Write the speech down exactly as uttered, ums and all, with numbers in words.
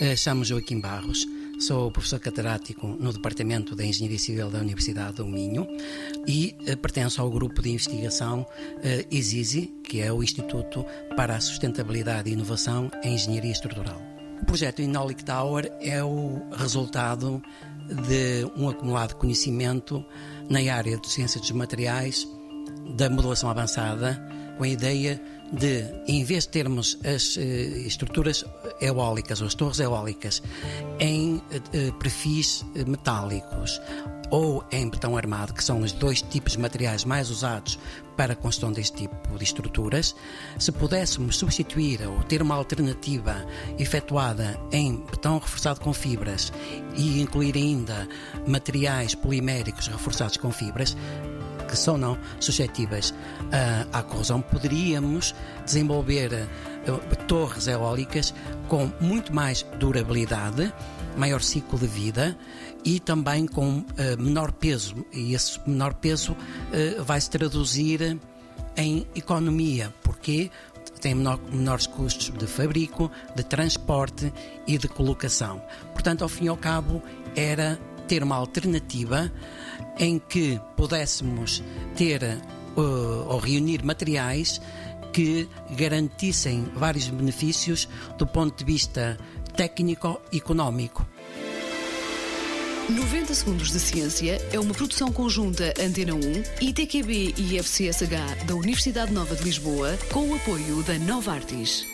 Chamo-me Joaquim Barros, sou professor catedrático no Departamento de Engenharia Civil da Universidade do Minho e pertenço ao grupo de investigação I S I S I, que é o Instituto para a Sustentabilidade e Inovação em Engenharia Estrutural. O projeto Inolic Tower é o resultado de um acumulado de conhecimento na área de ciência dos materiais, da modelação avançada, com a ideia de, em vez de termos as uh, estruturas eólicas ou as torres eólicas em uh, perfis metálicos ou em betão armado, que são os dois tipos de materiais mais usados para a construção deste tipo de estruturas, se pudéssemos substituir ou ter uma alternativa efetuada em betão reforçado com fibras e incluir ainda materiais poliméricos reforçados com fibras, que são não suscetíveis uh, à corrosão, poderíamos desenvolver uh, torres eólicas com muito mais durabilidade, maior ciclo de vida e também com uh, menor peso. E esse menor peso uh, vai se traduzir em economia, porque tem menor, menores custos de fabrico, de transporte e de colocação. Portanto, ao fim e ao cabo, era ter uma alternativa em que pudéssemos ter uh, ou reunir materiais que garantissem vários benefícios do ponto de vista técnico-económico. noventa Segundos de Ciência é uma produção conjunta Antena um, I T Q B e I F C S H da Universidade Nova de Lisboa, com o apoio da Novartis.